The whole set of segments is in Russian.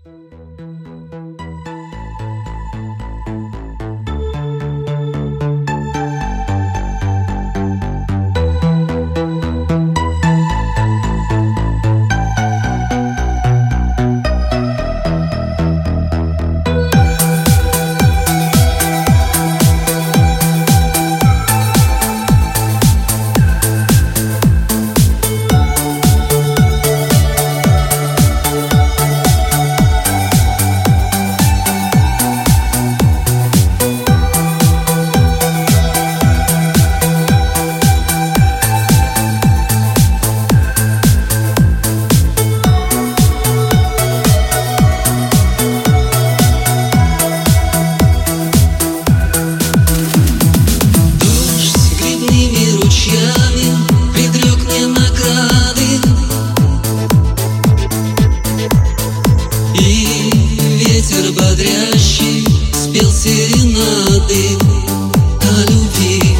Бодрящий спел серенады о любви.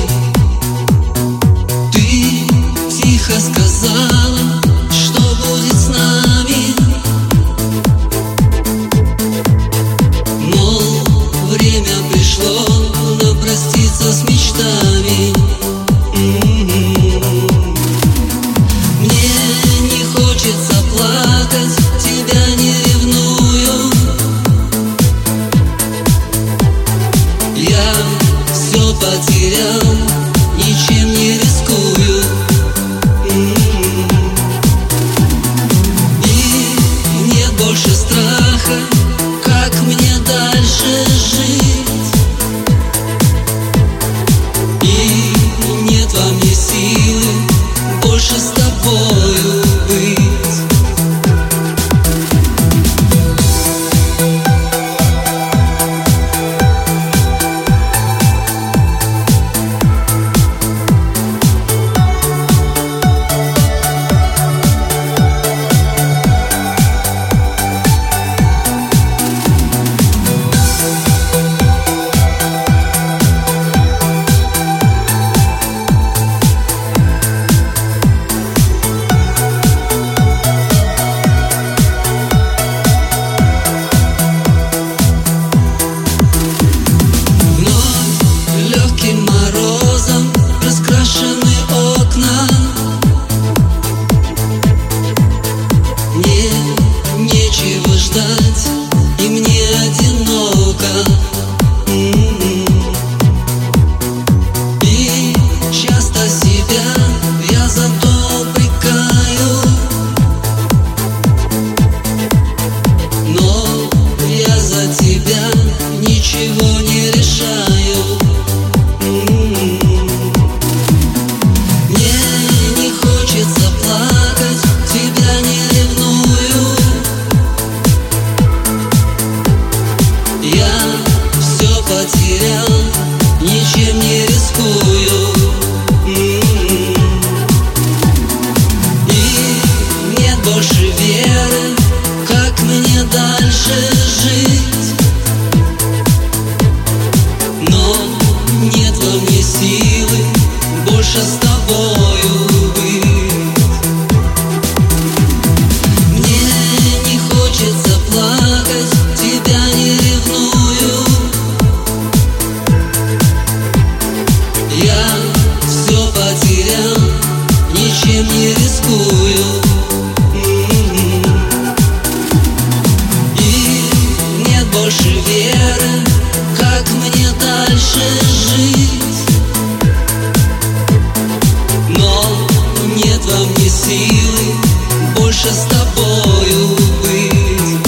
Ты тихо сказала, что будет с нами, мол, время пришло нам проститься с мечтами. Мне не хочется плакать, тебя не ревную. Я все потерял, ничем не рискую. И нет больше страха, как мне дальше жить. И нет во мне силы больше с тобою быть. Раскрашены окна, мне нечего ждать, и мне одиноко. И часто себя я за то упрекаю, но я за тебя ничего не решаю. Я все потерял, ничем не рискую. И нет больше веры, как мне дальше жить. Но нет во мне силы больше с тобою быть. Мне не хочется плакать, тебя не ревную. Я все потерял, ничем не рискую. И нет больше веры, как мне дальше жить. Но нет во мне силы больше с тобою быть.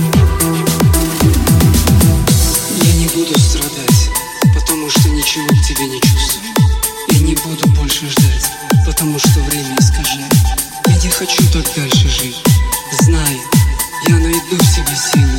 Я не буду страдать, потому что ничего к тебе не чувствую. Я не буду больше ждать, потому что время искажает. Я не хочу так дальше жить. Знай, я найду в себе силы.